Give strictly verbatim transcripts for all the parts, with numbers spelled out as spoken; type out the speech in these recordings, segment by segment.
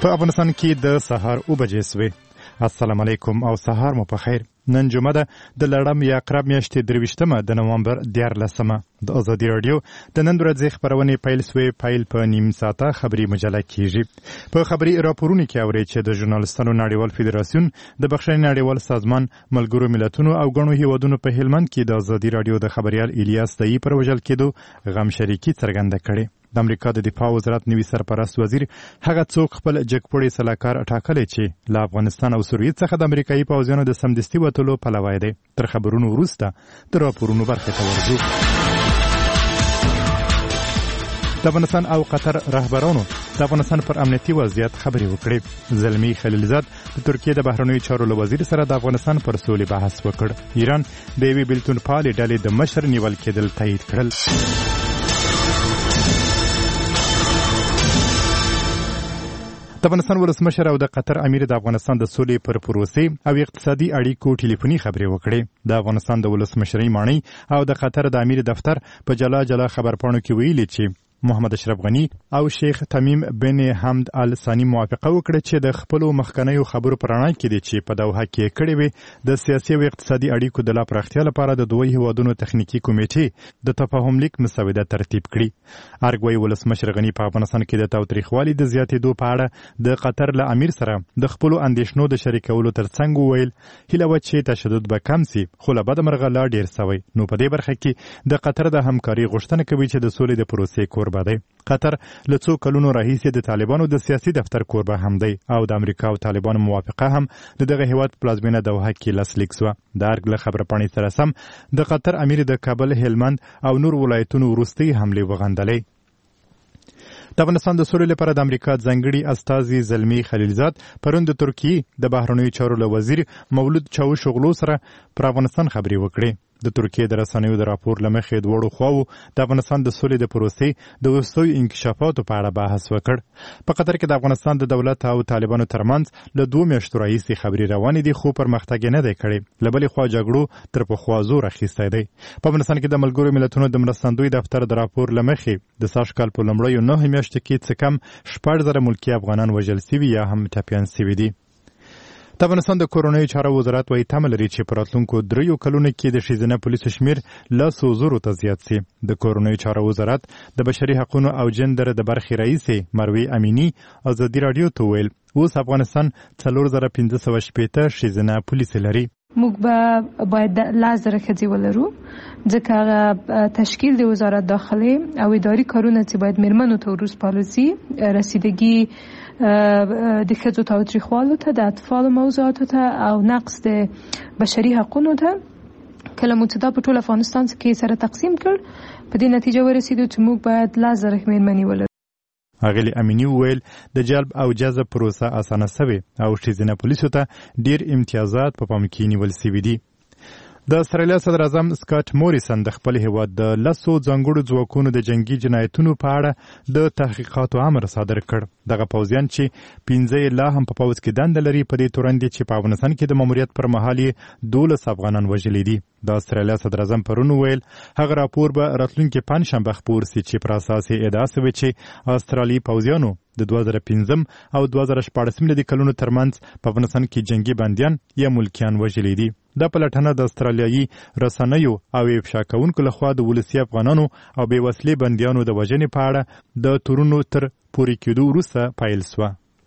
په افغانستان کې د سهار اوه بجې سوې. السلام علیکم او سهار مو په خیر. نن جمعه ده د لړم یا عقرب میاشتې درویشتمه د نومبر دیارلسمه. د ازادي راډیو د نن ورځې خپرونې پیل سوې. پیل په نیم ساعته خبري مجله کیږي. په خبري راپورونو کې اورئ چې د ژورنالستانو نړیوال فدراسیون د بخښنې نړیوال سازمان ملګرو ملتونو او ګڼو هیوادونو په هلمند کې د ازادي راډیو د خبريال الیاس دایی پر وژل کېدو غم شریکي څرګنده کړې. د امریکا د دفاع وزارت نوي سرپرست وزیر هغه څوک خپل جګپوړی سلاکار ټاکلی چې له افغانستان او سوریې څخه د امریکایي پوځیانو د سمدستي وتلو پلوی دی. تر خبرونو وروسته د راپورونو برخې ته ورځو. د افغانستان او قطر رهبرانو د افغانستان پر امنیتي وضعیت خبرې وکړې. زلمی خلیلزاد د ترکیې د بهرنیو چارو له وزیر سره د افغانستان پر سولې بحث وکړ. ایران د یوې بیلتون پالې ډلې د مشر نیول کېدل تایید کړل. د افغانستان ولسمشر او د قطر امیر د افغانستان د سولې پر پروسې او اقتصادي اړیکو ټلیفوني خبرې وکړې. د افغانستان د ولسمشرۍ ماڼۍ او د قطر د امیر دفتر په جلا جلا خبرپاڼو کې ویلي چې محمد اشرف غنی او شیخ تمیم بن حمد ال ثانی موافقه وکړه چې د خپل مخکنیو خبرو پر رڼا کې دي چې په دوحه کې کړي وي د سیاسي او اقتصادي اړیکو د لا پراختیا لپاره د دوی هیوادونو تخنیکی کمیټې د تفاهم لیک مسوده ترتیب کړي. ارګوي ولسمشر غنی په افغانستان کې د تاوتریخوالي د زیاتېدو په اړه د قطر له امیر سره د خپل اندیشنو د شریکولو ترڅنګ ویل هیله و چې تشدد به کم سي، خو له بده مرغه لا ډیر سوی. نو په دې برخه کې د قطر د همکاري غوښتنه کوي چې د سولې د پروسې کور دی. قطر له څو کلونو راهیسې د طالبانو د سیاسي دفتر کوربه هم دی او د امریکا او طالبانو موافقه هم د دغه هیواد په پلازمینه دوحه کې لاسلیک سوه. د ارګ له خبرپاڼې سره سم د قطر امیر د کابل، هلمند او نور ولایتونو وروستۍ حملې وغندلې. د افغانستان د سولې لپاره د امریکا ځانګړي استازي زلمی خلیلزاد پرون د ترکیې د بهرنیو چارو له وزیر مولود چاوشوغلو سره پر افغانستان خبرې وکړې. د ترکیې د رسنیو د راپور له مخې دواړو خواوو د افغانستان د سولې د پروسې د وروستیو انکشافاتو په اړه بحث وکړ. په قطر کې د افغانستان د دولت او طالبانو ترمنځ له دوه میاشتو راهیسې خبرې روانې دي، خو پرمختګ یې نه دی کړی. له بلې خوا جګړو تر پخوا زور اخیستی دی. په افغانستان کې د ملګرو ملتونو د مرستندوی دفتر د راپور له مخې د سږ کال په لومړیو نهه میاشتو کې څه کم شپږ زره ملکي افغانان وژل سوي یا هم ټپیان سوي دي. د افغانستان د کورنیو چارو وزارت وايي تمه لري چې په راتلونکو دریو کلونو کې د ښځینه پولیسو شمېر لسو زرو ته زیات سي. د کورنیو چارو وزارت د بشري حقونو او جندر د برخې رئیسې مروې امینی ازادي راډیو ته ویل اوس افغانستان څلور زره پنځه سوه شپېته ښځینه پولیسې لري. موږ به باید لاس زره ښځې ولرو ځکه هغه تشکیل د وزارت داخلي او اداري کارونه چې باید میرمنو ته وروسپارل سي، رسیدګي د ښځو تاوتریخوالو ته، د اطفالو موضوعاتو ته او نقص د بشري حقونو ته. کله مو چې دا په ټول افغانستان کې سره تقسیم کړ په دې نتیجه ورسېدو چې موږ باید لاس زره میرمنې ولرو. اغلی امینی ویل د جلب او جذب پروسه اسانه سوې او ښځینه پولیسو ته ډیر امتیازات په پام کې نیول سوي دي. د استرالیا صدر اعظم سکاټ موریسن د خپل هیواد د لسو ځانګړو ځواکونو د جنگي جنایتونو په اړه د تحقیقاتو امر صادر کړ. دغه پوځیان چې پنځه یې لا هم په پوځ کې دنده لري په دې تورن دي چې په افغانستان کې د ماموریت پر مهال یې دولس افغانان وژلي دي. د استرالیا صدر اعظم پرون ویل هغه راپور به راتلونکي پنجشنبه خپور سي چې پر اساس یې ادعا سوې چې استرالیایي پوځیانو د دوه زره پنځم او دوه زره شپاړسم میلادي کلونو ترمنځ په افغانستان کې جنگي بندیان یا ملکیان وژلي دي. دا پلټنه د استرالیایي رسنیو او افشا کوونکو لخوا د ولسي افغانانو او بې وسلې بندیانو د وژنې په اړه د تورونو تر پورې کېدو وروسته پیل سوه.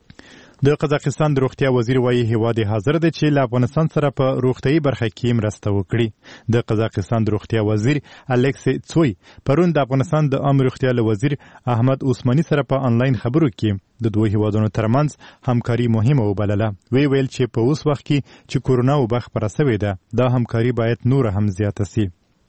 د قزاقستان د روغتیا وزیر وایي هیواد حاضر دی چې له افغانستان سره په روغتیايي برخه کې مرسته وکړي. د قزاقستان د روغتیا وزیر الکس څوی پرون د افغانستان د عام روغتیا له وزیر احمد عثماني سره په انلاین خبرو کې د دوه هیوادونو ترمنځ همکاري مهمه وبلله. وی ویل چې په اوس وخت کې چې کورونا وبا خپره سوې ده دا همکاري باید نور هم زیاته سي.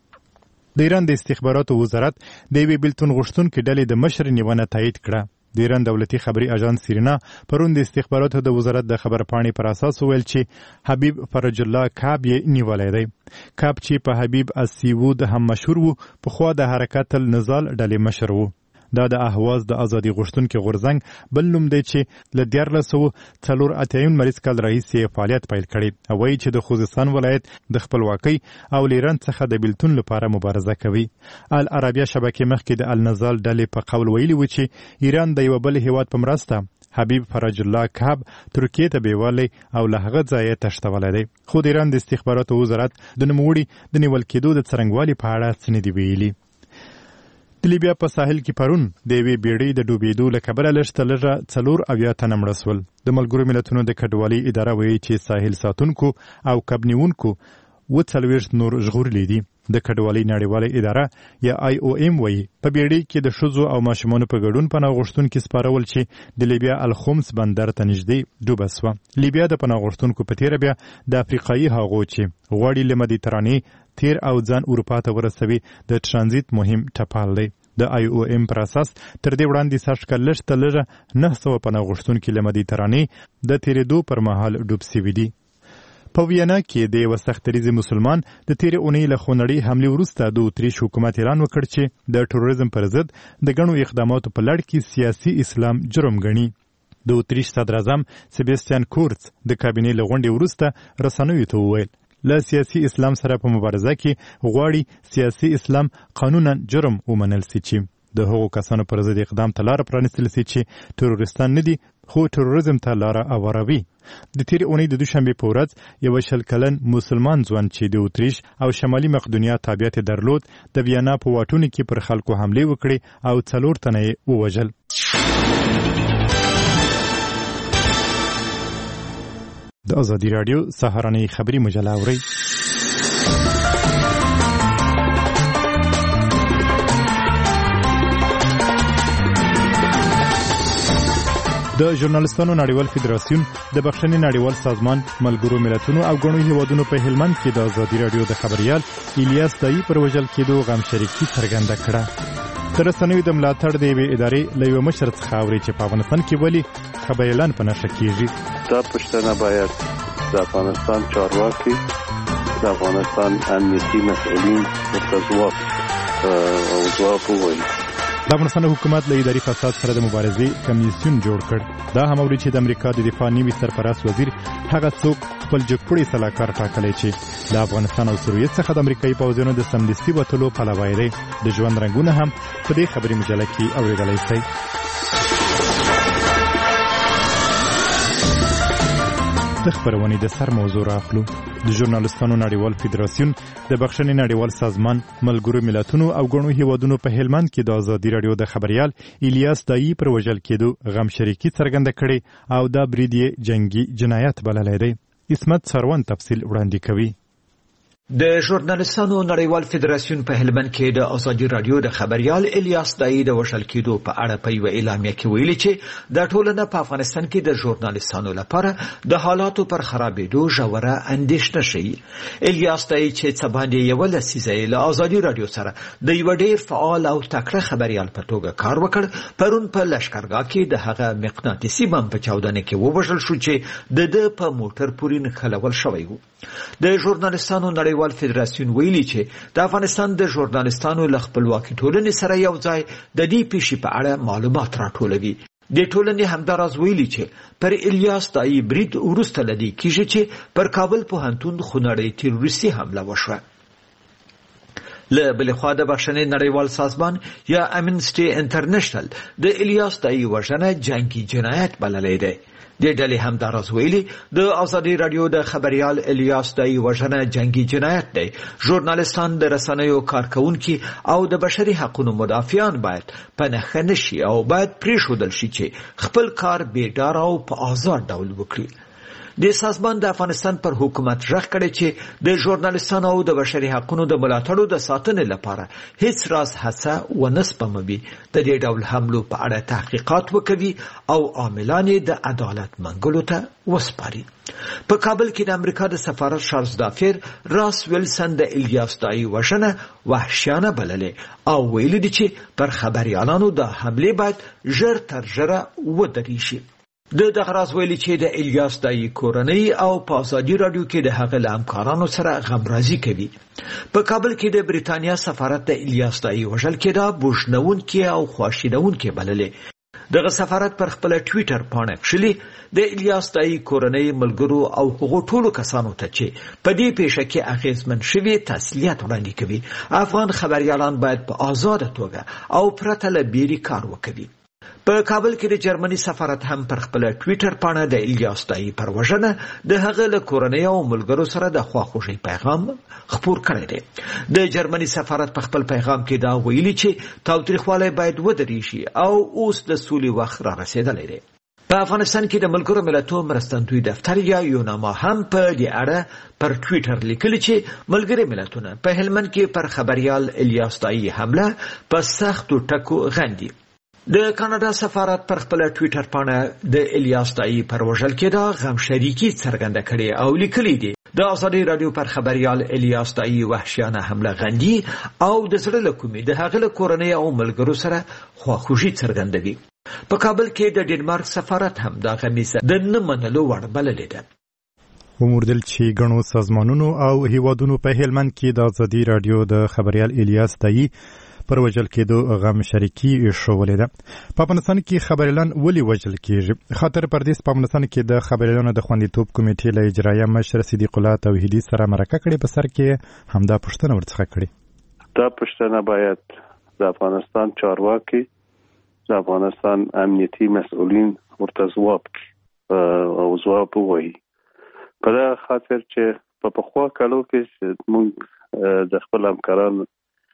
د ایران د استخباراتو وزارت د یوې بیلتون غوښتونکې ډلې د مشر نیونه تایید کړه. د ایران دولتي خبري اژانس سیرینا پرون د استخباراتو د وزارت د خبرپاڼې پر اساس ویل چې حبیب فرج الله کعب یې نیولی دی. کعب چې په حبیب السیود هم مشهور و، پخوا د حرکت النضال ډلې مشر و. دا د اهواز د ازادي غوښتونکو غورځنګ بل نوم دی چې له دیارلس سوه څلور اتیا مریض کال راهیسې فعالیت پیل کړی او وایي چې د خوزستان ولایت د خپلواکۍ او ایران څخه د بیلتون لپاره مبارزه کوي. العربیه شبکې مخکې د النزال ډلې په قول ویلي و چې ایران د یو بل هیواد په مرسته حبیب فرج الله کعب ترکیې ته بیوالی او له هغه ځایه تښتولی دی. خو د ایران د استخباراتو وزارت د نوموړي د نیول کېدو د څرنګوالي په اړه څه نه دي ویلي. د لیبیا په ساحل کې پرون د یوې بیړۍ د ډوبېدو له کبله لږ تر لږه څلور اویا تنه مړه سول. د ملګرو ملتونو د کډوالۍ اداره وایي چې ساحل ساتونکو او کب نیونکو اوه څلوېښت نور ژغورلي دي. د کډوالۍ نړیواله اداره یا آی او ایم وایي په بیړۍ کې د ښځو او ماشومانو په ګډون پناه غوښتونکي سپارول چې د لیبیا الخمس بندر ته نږدې ډوبه سوه. لیبیا د پناه غوښتونکو په تیره بیا د افریقایي هغو چې غواړي له مدیترانې تیر او ځان اروپا ته ورسوي د ترانزیت مهم ټپال دی. د آی او ایم پر اساس تر دې وړاندې سږ کال لږ تر لږه نهه سوه پناه غوښتونکي له مدیترانې د تیرېدو پر مهال ډوب سوي دي. په وینا کې د یوه سختریزې مسلمان د تیرې اونۍ له خونړۍ حملې وروسته د اتریش حکومت اعلان وکړ چې د ټروریزم پر ضد د ګڼو اقداماتو په لړ کې سیاسي اسلام جرم ګڼي. د اتریش صدراعظم سیباستیان کورتس د کابینې له غونډې وروسته رسنیو ته وویل له سیاسي اسلام سره په مبارزه کې غواړي سیاسي اسلام قانونا جرم ومنل سي چې د هغو کسانو پر ضد اقدام ته لاره پرانیستل سي چې تروریستان نه دي خو تروریزم ته لاره هواروي. د تیرې اونۍ د دوشنبې په ورځ یوه شل کلن مسلمان ځوان چې د اتریش او شمالي مقدونیا تابعیت یې درلود د ویانا په واټونو کې پر خلکو حملې وکړې او څلور تنه یې ووژل. د ازادي راډیو سهارنۍ خبري مجله اورئ. د ژورنالستانو نړیوال فدراسیون د بخښنې نړیوال سازمان ملګرو ملتونو او ګڼو هیوادونو په هلمند کې د ازادي راډیو د خبریال الیاس دایي پر وژل کېدو غم شریکي څرګنده کړه. د رسنیو د ملاتړ د یوې ادارې له یوه مشر څخه اوري چې په افغانستان کې ولې خبریالان په نښه کېږي. دا پوښتنه باید د افغانستان چارواکي د افغانستان امنیتي مسؤلین ورته ځواب او ځواب ووایي. د افغانستان حکومت له اداري فساد سره د مبارزې کمیسیون جوړ کړ. دا هم اوري چې د امریکا د دفاع نوي سرپرست وزیر هغه څوک خپل جګپړی سلاکار ټاکلی چې د افغانستان او سوریې څخه د امریکایي پوځیانو د سمدستي وتلو پلوی دی. د ژوند رنګونه هم په دې خبري مجله کې اورېدلی شئ. د خبرونې د سر موضوع راخلو. د ژورنالستانو نړیوال فدراسیون د بخښنې نړیوال سازمان ملګرو ملتونو او ګڼو هیوادونو په هلمند کې د ازادي راډیو د خبریال الیاس دایي پر وژل کېدو غم شریکي څرګنده کړې او دا برید یې جنګي جنایت بللی دی. عصمت سروان تفصیل وړاندې کوي. د ژورنالستانو نړیوال فدراسیون په هلمند کې د ازادي راډیو د خبریال الیاس دایي د وژل کېدو په اړه په یوه اعلامیه کې ویلي چې د ټولنه په افغانستان کې د ژورنالستانو لپاره د حالاتو پر خرابېدو ژوره اندېښنه ښیي. الیاس دایي چې څه باندې یوه لسیزه یې له ازادي راډیو سره د یوه ډېر فعال او تکړه خبریال په توګه کار وکړ، پرون په لښکرګاه کې د هغه مقناطیسي بم په چاودنه کې ووژل شو چې د ده په موټر پورې نښلول شوی و. د ژورنالستانو نړیوال فدراسیون ویلي چې د افغانستان د ژورنالستانو له خپلواکي ټولنې سره یو ځای د دې پیښې په اړه معلومات راټولوي. د ټولنې همداراز ویلي چې پر الیاس دایي برید وروسته له دې کېږي چې پر کابل پوهنتون خونړۍ تروریستي حمله وشوه. له بلې خوا د بخښنې نړیوال سازمان یا امنسټي انټرنیشنل د الیاس دایي وژنه جنګي جنایت بللی دی. د ډلې همداراز ویلي د ازادي راډیو د خبریال الیاس دایي وژنه جنګي جنایت دی. ژورنالستان د رسنیو کارکونکي او د بشري حقوقو مدافعان باید په نښه نشي او باید پرېښودل شي چې خپل کار بې ډاره او په آزاد ډول وکړي. د سازمان د افغانستان پر حکومت ژغ کړی چې د ژورنالستانو او د بشري حقوقو د ملاتړو د ساتنې لپاره هیڅ راز هڅه ونه سپموي، د دې ډول حملو په اړه تحقیقات وکوي او عاملان یې د عدالت منګلو ته وسپاري. په کابل کې د امریکا د سفارت شارلز دافیر راس ویلسن د الیاس دایي وژنه وحشیانه بللې او ویلي دي چې پر خبریالانو د حملې باید ژر تر ژره ودرې شي. د دغه راز ویلي چې د الیاس دایی کورنۍ او په ازادي رادیو کې د هغه له همکارانو سره غمرازي کوي. په کابل کې د بریتانیا سفارت د الیاس دایی وژل کېده بوژنونکي او خواشینونکي بللې. دغه سفارت پر خپل ټویټر باندې کښلي د الیاس دایی کورنۍ ملګرو او هغو ټولو کسانو ته چې په دې پیښه کې اغیزمن شوي تسلیت وړاندې کوي. افغان خبريالان باید په آزاده توګه او پرته له بیري کار وکړي. په کابل کې د جرمني سفارت هم پر خپل ټویټر باندې د الیاس دایی پر وژنه د هغه له کورنۍ او ملګرو سره د خواخوږۍ پیغام خپور کړی دی. د جرمني سفارت په خپل پیغام کې دا ویلي چې تاوتریخوالی باید ودرېږي او اوس د سولې وخت را رسېدلی دی. په افغانستان کې د ملګرو ملتونو مرستندوی دفتر یا یوناما هم په دې اړه پر ټویټر لیکلي چې ملګري ملتونه په هلمند کې پر خبريال الیاس دایی حمله په سختو ټکو غندي. د کاناډا سفارت پر خپل ټویټر باندې د الیاس دایی پر وژل کېده غم شریکي څرګنده کړې او لیکلي دي د ازادي رادیو پر خبريال الیاس دایی وحشیانه حمله غندي او د زړه له کومې د هغه له کورنۍ او ملګرو سره خواخوږي څرګندوي. په کابل کې د ډنمارک سفارت هم دا غمیزه د نه منلو وړ بللې ده. وموردل چې ګڼو سازمانونو او هیوادونو په هلمند کې د ازادي رادیو د خبريال الیاس دایی پر وژل کېدو غم شریکي ښوولې ده. په افغانستان کې خبريالان ولې وژل کېږي؟ خاطر پردیس په افغانستان کې د خبريالانو د خوندیتوب کمیټې له اجرایه مشر صدیق الله توحیدي سره مرکه کړې. په سر کې همدا پوښتنه ورڅخه کړې. دا پوښتنه باید د افغانستان چارواکي د افغانستان امنیتي مسؤلین ورته ځواب کړي او ځواب ووایي. په دغه خاطر چې په پخوا کالو کې موږ د خپل همکارانو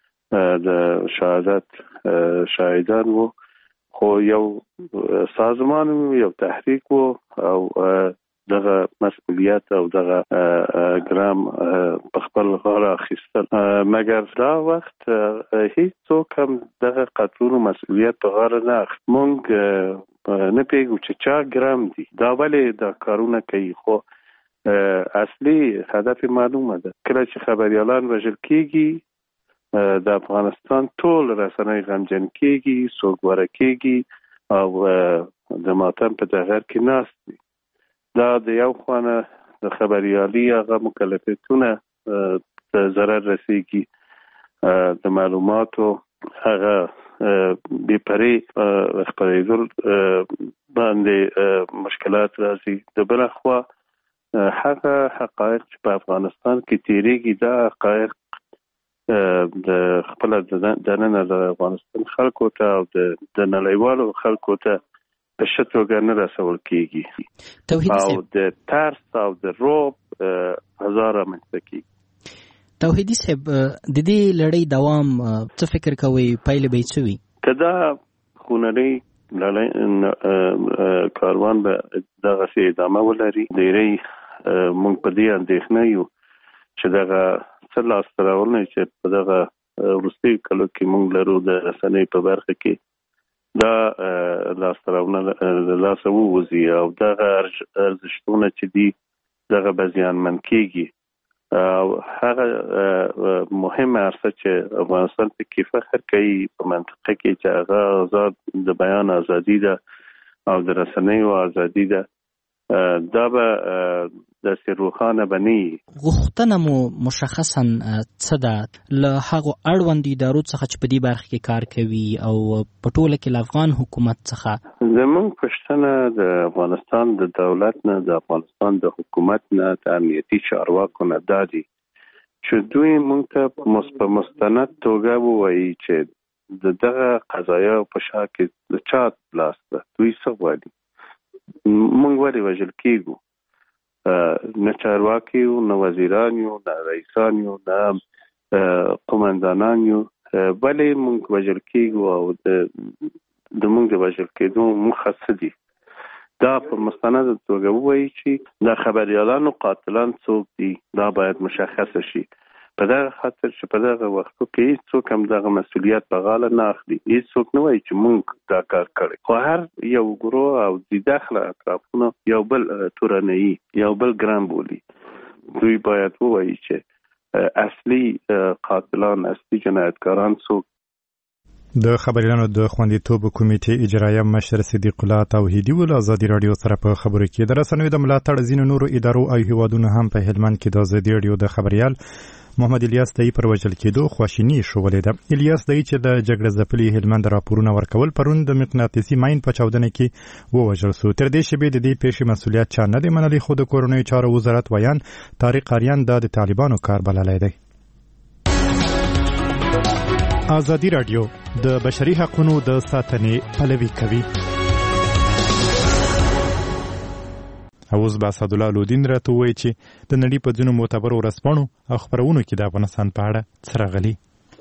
د شهادت شاهدان وو، خو یو سازمان یو تحریک وو او دغه مسؤلیت او دغه ګرام په خپل غاړه اخیستل. مګر دا وخت هیڅ څوک هم دغه قطعونو مسؤلیت په غاړه نه اخیست. موږ نه پیږو چې چا ګرام دي دا ولې دا کارونه کوي، خو اصلي هدف معلومه ده. کله چې خبريالان وژل کېږي د افغانستان ټول رسنۍ غمجن کېږي، سوګواره کېږي او د ماتم په ټغر کې ناست دي. دا د یو خوانه د خبريالي هغه مکلفیتونه ته ضرر رسېږي، د معلوماتو هغه بې پرې خپرېدل باندې مشکلات راځي. د بله خوا هغه حقایق چې په افغانستان کې تېرېږي دا حقایق د خپل د نن د افغانستان خلکو ته او د نړیوالو خلکو ته په ښه توګه نه رسول کېږي او د ترس او د رعب فضا رامنځته کېږي. توحیدي صاحب، د دې لړۍ دوام څه فکر کوئ پایلې به یې څه وي؟ که دا خونړۍ لړۍ کاروان به دغسې ادامه ولري، ډېری موږ په دې اندېښنه یو چې دغه څه لاسته راوړنې چې په دغه وروستیو کلو کې موږ لرو د رسنۍ په برخه کې دا لاسته راوړنه له لاسه ووځي او دغه ارزښتونه چې دي دغه به زیانمن کېږي. او هغه مهمه عرصه چې افغانستان پکې فخر کوي په منطقه کې چې هغه آزاد د بیان ازادي ده او د رسنیو ازادي ده، دا به داسې روښانه به نه وي. غوښتنه مو مشخصا څه ده له هغو اړوندو ادارو څخه چې په دې برخه کې کار کوي او په ټوله کې له افغان حکومت څخه؟ زموږ پوښتنه د افغانستان د دولت نه، د افغانستان د حکومت نه، د امنیتي چارواکو نه دا دي چې دوی موږ ته په مستند توګه ووایي چې د دغه قضایاو په شا کې د چا لاس ده، دوی څه غواړي، موږ ولې وژل کېږو. نه چارواکي یو، نه وزیران یو، نه رئیسان یو، نه قومندانان یو، ولې موږ وژل کېږو او د موږ د وژل کېدو موخه څه دي. دا په مستند توګه ووایي چې د خبريالانو قاتلان څوک دي، دا باید مشخص شي. په دغه خاطر چې په دغه وختو کې هیڅوک هم دغه مسؤلیت په غاړه نه اخلي، هیڅوک نه وایي چې موږ دا کار کړی، خو هر یو ګروه او د داخله اطرافونه یو بل تورنوي، یو بل ګران بولي. دوی باید ووایي چې اصلي قاتلان، اصلي جنایتکاران څوک. د خبريالانو د خوندیتوب کمیټې اجرایه مشر صدیق الله توحیدی ول ازادي رادیو سره په خبرو کې د رسنیو د ملاتړ ځینو نورو ادارو او هیوادونو هم په هلمند کې د ازادي رادیو د خبريال محمد الیاس دای پر وجل کېدو خواشینی شولې ده. الیاس دای چې د جګړې ځپلي هلمند راپورونه ورکول پرون د مقناطیسي ماین په چاودنه کې ووژل شو. تر دې شبې د دې پیښې مسولیت چا نه دی منلی، خو د کورنۍ چارو وزارت ویان طارق اریان د طالبانو کار بللی دی. ازادي رادیو د بشري حقوقو د ساتنې پلوي کوي. اوس با اسد الله لودین راته وایي چې د نړۍ په ځینو معتبرو ورځپاڼو او خبرونو کې د افغانستان په اړه څه راغلي.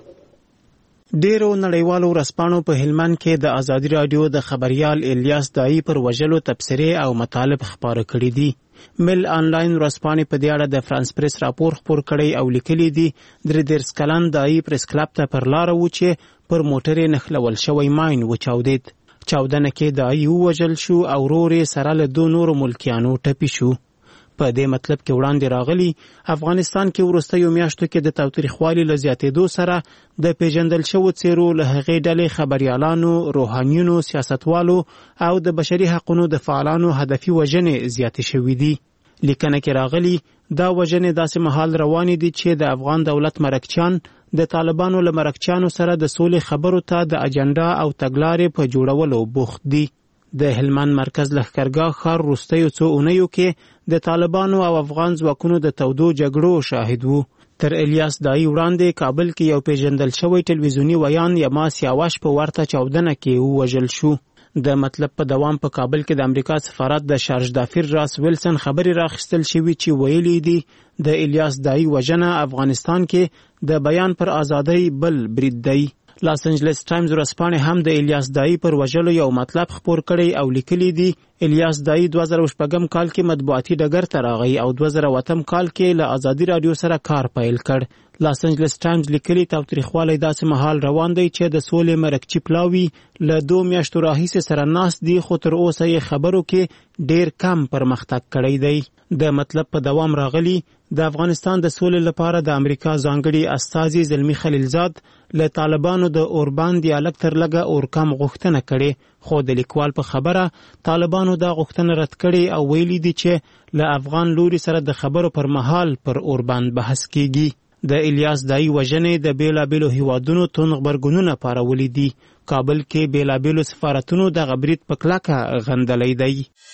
ډیرو نړیوالو ورځپاڼو په هلمند کې د ازادي رادیو د خبريال الیاس دای پر وژلو تبصرې او مطالب خبره کړې دي. مل آنلاین ورځپاڼې په دې اړه د فرانس پریس راپور خپور کړی او لیکلي دي درې دېرش کلن دای پریس کلب ته پر لاره و چې پر موټر یې نښلول شوی ماین وچاودېد. چاودنه کې دای ووژل شو او ورور یې سره له دوه نورو ملکیانو ټپي شو. په دې مطلب کې وړاندې راغلی افغانستان کې وروستیو میاشتو کې د تاوتریخوالي له زیاتېدو سره د پیژندل شوو څیرو له هغې ډلې خبریالانو، روحانیونو، سیاستوالو او د بشري حقوقو د فعالانو هدفي وژنې زیاتې شوي دي. لیکنه کې راغلی دا وژنې داسې مهال روانې دي چې د افغان دولت مرکچیان د طالبانو له مرکچیانو سره د سولې خبرو ته د اجنډا او تګلارې په جوړولو بوخت دي. د هلمند مرکز لښکرګاه ښار وروستیو څو اونیو کې د طالبانو او افغان ځواکونو د تودو جګړو شاهد وو. تر الیاس دای وړاندې کابل کې یو پیژندل شوی ټلویزیوني ویان یماس یاواش په ورته چاودنه کې ووژل شو. د مطلب په دوام په کابل کې د امریکا سفارت د شارج دافیر راس ویلسن خبري راخستل شوی چې ویلي دي د الیاس دای وژنه افغانستان کې د بیان پر ازادۍ بل برید دی. لاس انجلس ټایمز ورځپاڼې هم د الیاس دای پر وژلو یو مطلب خپور کړی او لیکلي دي الیاس دای دوه زره شپږم کال کې مطبوعاتي ډګر ته راغی او دوه زره اووم کال کې له ازادي رادیو سره کار پیل کړ. لاس انجلس ټایمز لیکلي تاوتریخوالی داسې مهال روان دی چې د سولې مرکچي پلاوي له دوه میاشتو راهیسې سره ناست دي، خو تر اوسه یې خبرو کې ډیر کم پرمختګ کړی دی. د مطلب په دوام راغلی د افغانستان د سولې لپاره د امریکا ځانګړي استازي زلمی خلیلزاد له طالبانو د اوربان دیالک تر لګه اور کم غوښتنه کړي، خو د لیکوال په خبره طالبانو دا غوښتنه رد کړي او ویلي دي چې له افغان لوري سره د خبرو پر مهال پر اوربان بحث کیږي. د الیاس دای وژنې د بیلابیلو هیوادونو توند غبرګونونه پارولي دي. کابل کې بیلابیلو سفارتونو د غبرید په کلکه غندلی دی.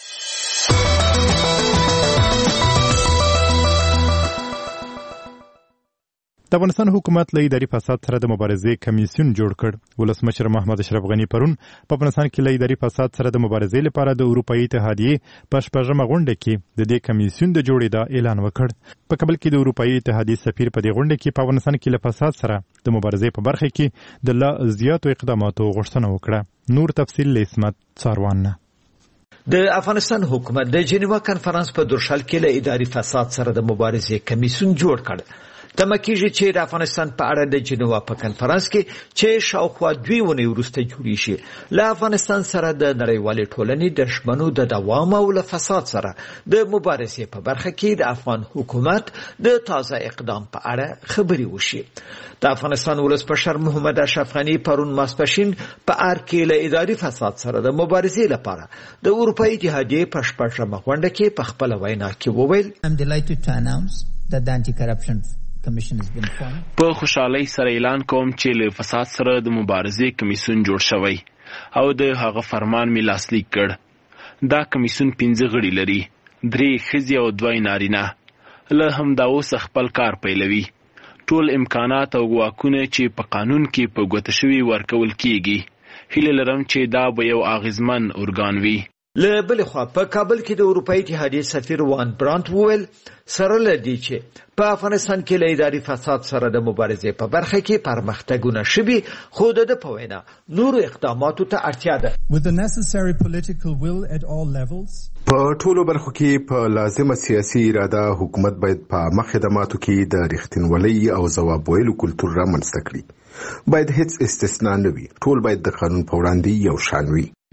د افغانستان حکومت له اداري فساد سره د مبارزې کمیسیون جوړ کړ. ولسمشر محمد اشرف غني پرون په افغانستان کې له اداري فساد سره د مبارزې لپاره د اروپאי اتحادیې په شپږمه غونډه کې د دې کمیسیون د جوړېدا اعلان وکړ. په کابل کې د اروپאי اتحادیې سفیر په دې غونډه کې په افغانستان کې له فساد سره د مبارزې په برخه کې د لا زیاتو اقداماتو غوښتنه وکړه. نور تفصیل له اسمت څاروان. د افغانستان حکومت د جنیوا کنفرانس په درشل کې له اداري فساد سره د مبارزې کمیسیون جوړ کړ. تمه کېږي چې د افغانستان په اړه د جنیوا په کنفرانس کې چې شاوخوا دوی ونې وروسته جوړې شي له افغانستان سره د نړیوالې ټولنې د ژمنو د دوام او له فساد سره د مبارزې په برخه کې د افغان حکومت د تازه اقدام په اړه خبرې وشي. د افغانستان ولسمشر محمد اشرف غني پرون ماسپښین په ار کې له اداري فساد سره د مبارزې لپاره د اروپאי اتحادیې په شپږمه غونډه کې په خپل وینا کې وویل I'm delighted to announce that the anti-corruption په خوشحالۍ سره اعلان کوم چې له فساد سره د مبارزې کمیسیون جوړ شوی او د هغه فرمان می لاسلیک کړ. دا کمیسیون پنځه غړي لري، درې ښځې او دوه نارینه. له همدا اوس خپل کار پیلوي. ټول امکانات او ګواښونه چې په قانون کې په ګوته شوي ورکول کیږي. هیله لرم چې دا به یو اغیزمن ارګان وي. له بل خوا په کابل کې د اروپאי اتحادیې سفیر وان برانت وویل سره لدی چې په افغانستان کې له اداري فساد سره د مبارزې په برخه کې پرمختګونه شوي، خو د په وینا نورو اقداماتو ته اړتیا ده. With the necessary political will at all levels په ټولو برخو کې په لازمه سیاسي اراده حکومت باید په عامه خدماتو کې د رښتینولۍ او ځواب ویلو کلتور رامنځته کړي. باید هیڅ استثنا نه وي. ټول باید د قانون په وړاندې یو شان وي.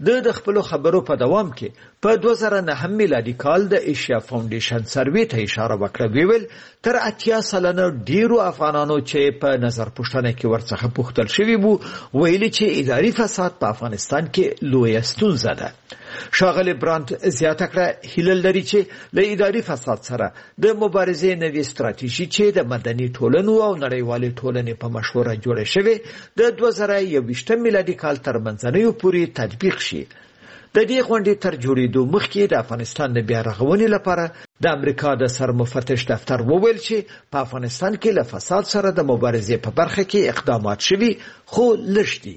د خپل خبرو په دوام کې په دوه زره نهه میلادي کال د ایشیا فاونډیشن سروې ته اشاره وکړه. ویل تر اتیا سلنه ډیرو افغانانو چې په نظر پوښتنه کې ورڅخه پوښتل شوی وو ویلي چې اداري فساد په افغانستان کې لویه ستونزه ده. ښاغلی برانت زیاته کړه هیله لري چې له اداري فساد سره د مبارزې نوې ستراتیژي چې د مدني ټولنو او نړیوالې ټولنې په مشوره جوړه شوې د دوه زره یوویشتم میلادي کال تر منځنیو پورې تطبیق شي. د دې غونډې تر جوړېدو مخکې د افغانستان د بیا رغونې لپاره د امریکا د سرمفتش دفتر وویل چې په افغانستان کې له فساد سره د مبارزې په برخه کې اقدامات شوي خو لږ دي.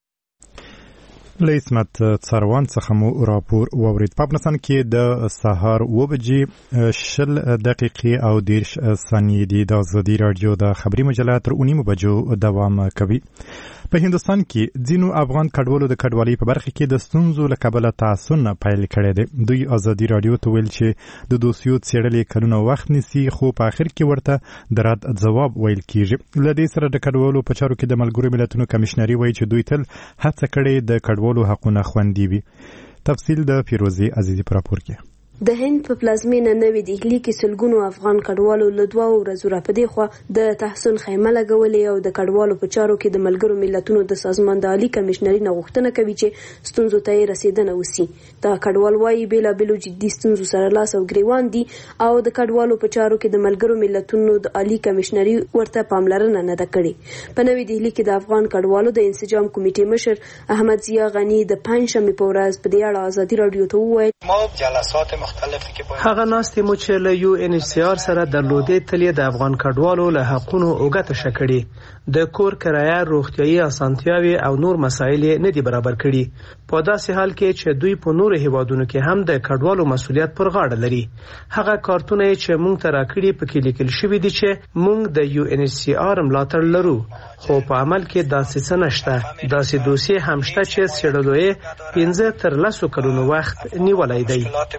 له اسمت څاروان څخه مو راپور واورید. په افغانستان کې د سهار اوه بجې شل دقیقې او دېرش ثانیې دي. د ازادي راډیو د خبري مجله تر اونیمو بجو دوام کوي. په هندوستان کې ځینو افغان کډوالو د کډوالۍ په برخه کې د ستونزو له کبله تعصب پیل کړی دی. دوی ازادي راډیو ته ویل چې د دوسیو څېړلې کلونه وخت نیسي خو په آخر کې ورته د رد ځواب ویل کیږي. له دې سره د کډوالو په چارو کې د ملګرو ملتونو کمیشنري وایي چې دوی تل هڅه کړې د کډوالو حقونه خوندي وي. تفصیل د فیروزي عزیزي په راپور کې. د هند په پلازمینه نوې دهلي کې سلګونو افغان کډوالو له دوه ورځو راپدې خو د تحسن خیمه لګولې او د کډوالو په چارو کې د ملګرو ملتونو د سازمان د عالی کمشنري نه غوښتنه کوي چې ستونزو ته رسیدنه وسی. دا کډوال وايي بیلابېلو جدي ستونزو سره لاس او ګریوان دي او د کډوالو په چارو کې د ملګرو ملتونو د عالی کمشنري ورته پاملرنه نه ده کړې. په نوې دهلي کې د افغان کډوالو د انسجام کمیټې مشر احمد ضیا غنی د پنځشنبه په ورځ په دې اړه ازادي راډیو ته وویل ما جلسات هغه ناستې مو چې له یو ان ایچ سی آر سره درلودې تلې د افغان کډوالو له حقونو اوګه شکړي. د کور کرایه، روغتیايي اسانتیاوي او نور مسایل نه دي برابر کړي. په داسې حال کې چې دوی په نور هیوادونو کې هم د کډوالو مسولیت پر غاړه لري. هغه کارتونه چې مونږ ته راکړي پکې لیکل شوی دي چې مونږ د یو ان ایچ سی آر ملاتړ لرو خو په عمل کې داسې څه نشته. داسې دوسیې هم شته چې څېړلو یې پنځه تر لسو کلونو وخت نیولی دی.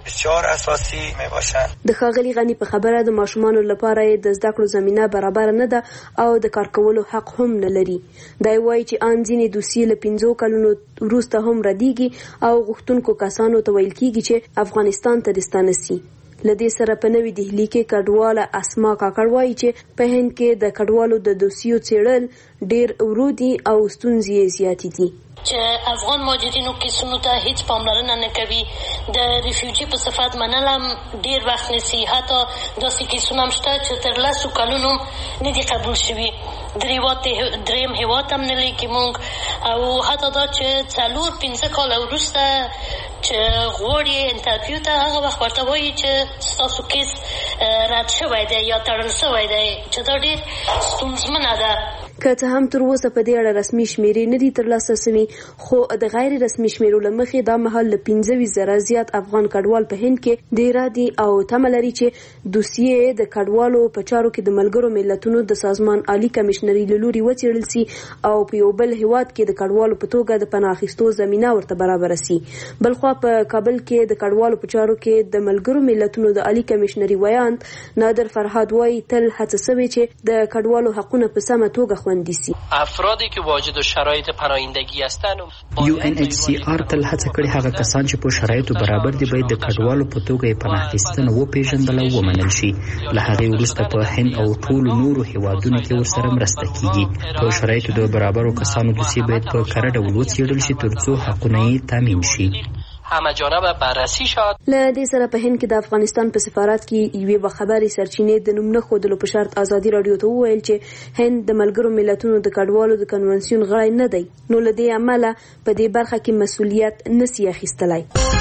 د ښاغلي غني په خبره د ماشومانو لپاره د زده کړو زمینه برابر نه ده او د کار کولو حق هم نه لري. دا وایي چې ان ځینې دوسیې له پنځو کلونو وروسته هم ردیږي او غوښتونکو کسانو ته ویل کیږي چې افغانستان ته د ستانه سي. لدې سره په نوې دهلي کې کډواله اسما کاکړ وایي چې په هند کې د کډوالو د دوسیو څېړل ډیر ورو دي او ستونزې زیاتې دي. چې افغان مهاجرینو کیسونو ته هیڅ پاملرنه نه کوي. د ریفیوجي په صفت منل هم ډیر وخت نیسي. حتی داسې کیسونه هم شته چې تر لسو کلونو نه دي قبول شوي. دریم هیواد هم نه لیکي مونږ او حتی دا چې څلور پنځه کاله وروسته چې غواړي انټرویو ته هغه وخت ورته وایي چې ستاسو کیس رد شوی دی یا تړل شوی دی چې دا ډیر ستونزمنه ده. که څه هم تر اوسه په دې اړه رسمي شمیرې نه دي ترلاسه سوي خو د غیر رسمي شمیرو له مخې دا مهال له پنځه ویشت زره زیات افغان کډوال په هند کې ډیره دي او تمه لري چې دوسیې د کډوالو په چارو کې د ملګرو ملتونو د سازمان عالی کمشنري له لوري وڅېړل سي او په یو بل هیواد کې د کډوالو په توګه د پناه اخیستو زمینه ورته برابر سي. بلخوا په کابل کې د کډوالو په چارو کې د ملګرو ملتونو د عالی کمشنري ویاند نادر فرهاد وایي تل هڅه شوې چې د کډوالو حقونه په سمه توګه افرادی که واجد شرایط پناهندگی هستند. یو ان ایچ سی آر تل هڅه کړې هغه کسان چې په شرایطو برابر دي باید د کډوالو په توګه یې پناه اخیستنه وپېژندل او ومنل شي. له هغې وروسته په هند او ټولو نورو هیوادونو کې ورسره مرسته کیږي. په شرایطو د برابرو کسانو دوسیې باید په کره ډول وڅېړل شي ترڅو حقونه یې تامین شي. همه جانبه بررسی شد. له دې سره په هند کې د افغانستان په سفارت کې یوې باخبرې سرچینې د نوم نه ښودلو په شرط ازادي راډیو ته وویل چې هند د ملګرو ملتونو د کډوالو د کنونسیون غړی نه دی نو له دې امله په دې برخه کې مسؤلیت نسی اخیستلی.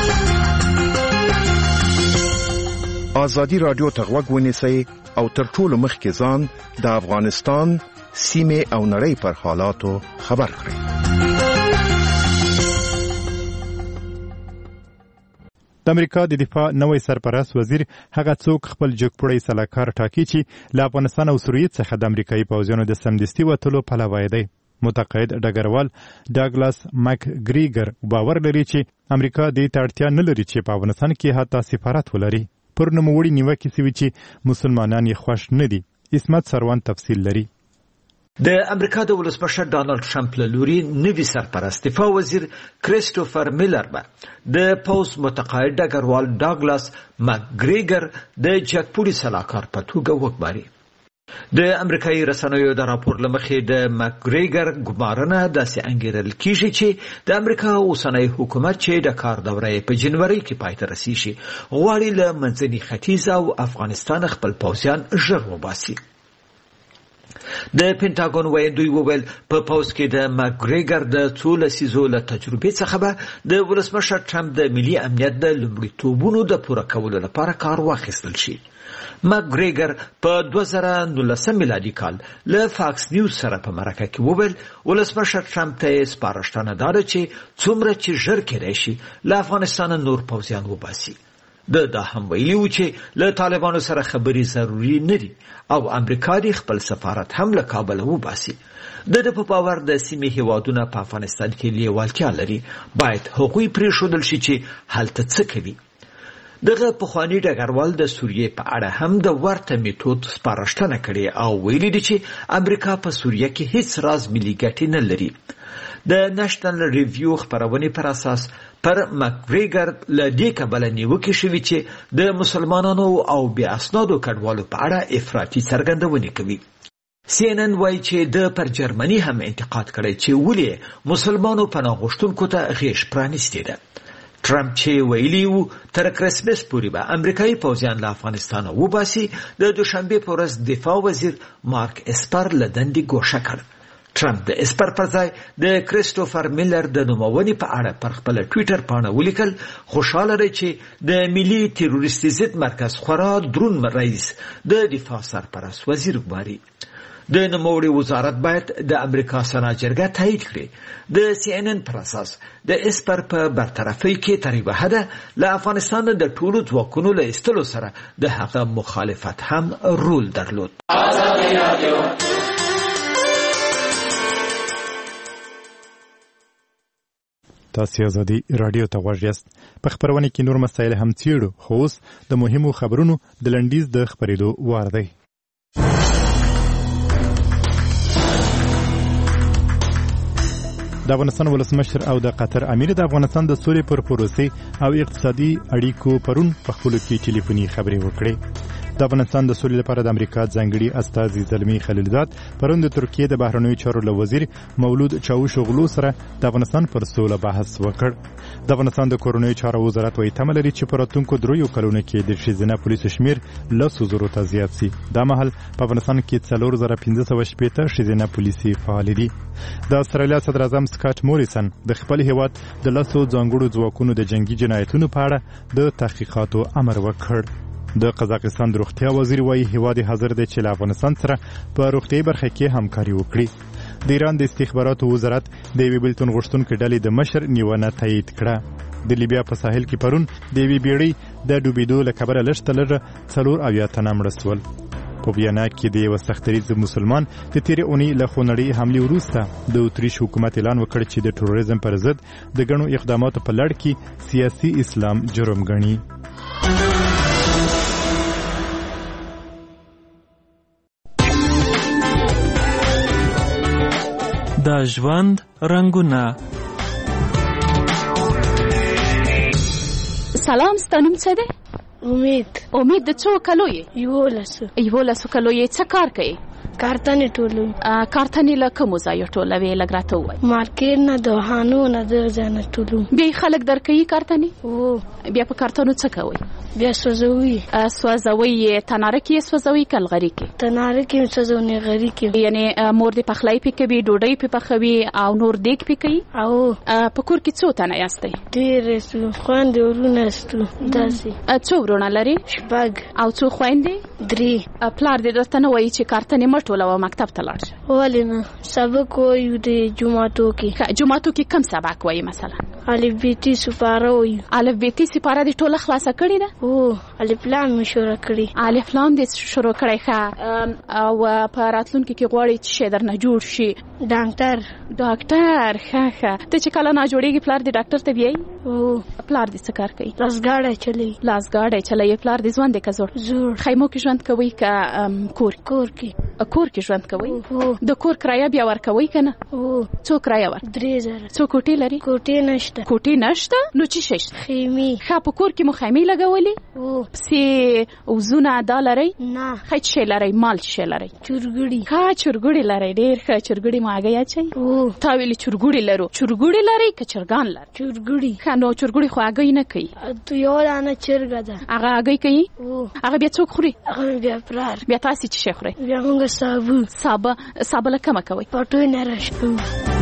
ازادي راډیو ته غوږ ونیسئ او تر ټولو مخکې ځان د افغانستان سیمې او نړۍ پر حالاتو خبر کړئ. د امریکا د دفاع نوی سرپرست وزیر هغه څوک خپل جګپړی سلاکار ټاکي چې له افغانستان او سوریې څخه د امریکایي پوځیانو د سمدستي وتلو پلوی دی. متقاعد ډګروال ډاګلاس مک ګریګر باور لري چې امریکا دې ته اړتیا نه لري چې په افغانستان کې حتی سفارت ولري. پر نوموړي نیوکې سوي چې مسلمانان یې خوښ نه دي. اسمت سروان تفصیل لري. د امریکا د ولسمشر ډانلډ ټرمپ له لوري نوي سرپرست دفاع وزیر کریسټوفر میلر به د پوز متقاعد ډګروال ډاګلاس مکګریګر د جګپوړي سلاکار په توګه وګماري. د امریکایي رسنیو د راپور لمخې د مکګریګر ګمارنه داسې انګیرل کیږي چې د امریکا اوسنی حکومت چې د کار دوره په جنوري کې پای ته رسیږي غواړي له منځني ختیځ او افغانستان خپل پوځیان ژر وباسي. د پینټاګون ویاندوی وویل په پوز کې د مکګریګر د څو لسیزو له تجربې څخه به د ولسمشر ټرمپ د ملي امنیت د لومړیتوبونو د پوره کولو لپاره کار واخیستل شي. مکګریګر په دوه زره نولسم میلادي کال له فاکس نیوز سره په مرکه کې وویل ولسمشر ټرمپ ته یې سپارښتنه داده چې څومره چې ژر کېدای شي له افغانستانه نور پوځیان وباسي. د دا هم ویلي و چې له طالبانو سره خبرې ضروري نه دي او امریکا دې خپل سفارت هم له کابل وباسي. د د په باور د سیمې هیوادونه په افغانستان کې لیوالتیا لري باید هغوی پرېښودل شي چې هلته څه کوي. دغه پخوانی ډګروال د سوریې په اړه هم د ورته میتود سپارښتنه کړې او ویلي دي چې امریکا په سوریه کې هیڅ راز ملي ګټې نه لري. د نېشنل ریویو خبرونې پر اساس پر مکګریګر له دې کبله نیوکې شوي چې د مسلمانانو او بې اسنادو کډوالو په اړه افراطي څرګندونې کوي. سی ان ان وایي چې د پر جرمني هم انتقاد کړی چې ولې مسلمانو پناه غوښتونکو ته غېږ پرانیستې ده. ټرمپ چې ویلي وو تر کرسمس پورې به امریکایي پوځیان له افغانستانه وباسي د دوشنبې په ورځ دفاع وزیر مارک اسپر له دندې ګوښه کړ. ټرمپ د اسپر پر ځای د کریسټوفر میلر د نومونې په اړه پر خپل ټویټر پاڼه ولیکل خوشاله دی چې د ملي تروریستي ضد مرکز خورا درون رئیس د دفاع سرپرست وزیر ګماري. د نوموړي وزارت باید د امریکا سنا جرګه تایید کړي. د سی ان ان پر اساس د اسپر په برطرفۍ کې تر یوه حده له افغانستان د ټولو ځواکونو له ایستلو سره د هغه مخالفت هم رول درلود. تاسو ازادي رادیو ته غوږ یاست. په خبرونه کې نور مسایل هم څیړو خو اوس د مهمو خبرونو د لنډیز د خبرېدو وار دی. د افغانستان ولسمشر او د قطر امیر د افغانستان د سولې پر پروسې او اقتصادي اړیکو پرون په خپلو کې ټلیفوني خبرې وکړې. د افغانستان د سولې لپاره د امریکا ځانګړي استازي زلمي خلیلزاد پرون د ترکیې د بهرنیو چارو له وزیر مولود چاوشوغلو سره د افغانستان پر سوله بحث وکړ. د افغانستان د کورنیو چارو وزارت وايي تمه لري چې په راتلونکو دریو کلونو کې د ښځینه پولیسو شمیر لسو زرو ته زیات شي. دا مهال په افغانستان کې څلور زره پنځه سوه شپېته ښځینه پولیسي فعال دي. د استرالیا صدر اعظم سکاټ موریسن د خپل هیواد د لسو ځانګړو ځواکونو د جنگي جنایتونو په اړه د تحقیقاتو امر وکړ. د قزاقستان د روغتیا وزیر وايي هیواد حاضر دی چې له افغانستان سره په روغتیايي برخه کې همکاري وکړي. د ایران د استخباراتو وزارت د یوې بېلتون غوښتونکې ډلې د مشر نیونه تایید کړه. د لیبیا په ساحل کې پرون د یوې بیړۍ د ډوبېدو له کبله لږ تر لږه څلور اویا تنه مړه سول. په ویانا کې د یوه سختدریځ مسلمان د تېرې اونۍ له خونړۍ حملې وروسته د اتریش حکومت اعلان وکړ چې د تروریزم پر ضد د ګڼو اقداماتو په لړ کې سیاسي اسلام جرم ګڼي. د ژوند رنګونه. سلام، ستا نوم څه دی؟ امید. امید د څو کلو یې؟ یولسو. یولسو کلو یې. څه کار کوي؟ کارتنې ټولوي. کارتنې له کومو ځایو ټولوي؟ لږ راته ووایه. مارکېټ نه، دوحانو نه، دغه ځای نه ټولوم. بیا یې خلک درکوي کارتنې؟ هو. بیا په کارتنو څه کوئ؟ بیا سوځوي. سوځوي یې تناره کې یې سوځوي که لغري کې؟ تناره کې یې سوځوي، نغري کې. یعنې مور دې پخلی پې کوي، ډوډۍ پې پخوي او نور دیګ پې کوي؟ او. په کور کې څو تنه یاستئ؟ ډېر یستو، خویندې ورونه یستو. داسې. څو ورونه لري؟ شپږ. او څو خویندې؟ درې. پلار دې درته نه وایي چې کارتنې مه ټولوه، مکتب ته لاړ شه؟ ولې نه، سبق وایو د جوماتو کې. جوماتو کې کوم سبق وایي مثلا؟ الف بیتي سپاره وایو. الف بیتي سپاره دې ټوله خلاصه کړې ده؟ هو. الف لام مې شروع کړي. الف لام دې شروع کړی ښه. او په راتلونکي کې غواړې چې شی درنه جوړ شي، ډاکټر ډاکټر ښه ښه ته چې کله نه جوړیږي پلار دې ډاکټر ته بیایي او پلار دې څه کار کوي لاسګاډی چلی لاسګاډی چلی پلار دې ځوان دی که زوړ زوړ خیمو کې ژوند کوي که کور کور کې کور کې ژوند کوي د کور کرایه بیا ورکوي که نه څو کرایه ور درې زره څو کوټې لري کوټې نشته کوټې نشته نو څه شی شته خیمې ښه په کور کې مو خیمې لګولې پسې وزونه دا لرئ نه ښه څه شی لرئ مال څه شی لرئ چرګوړي ښه چرګوړي لرئ ډېر ښه چرګوړي مو هګۍ اچوئ تا ویلې چرګوړي لرو چرګوړي لرئ که چرګان لرئ چرګوړي ښه نو چرګوړي خو هګۍ نه کوي یوه دانه چرګه ده هغه هګۍ کوي هغه بیا څوک خوري هغه بیا پلار بیا تاسې څه شی خورئ بیا موږ صابون سابه سابه له کومه کوئ پټوی نه راشکوو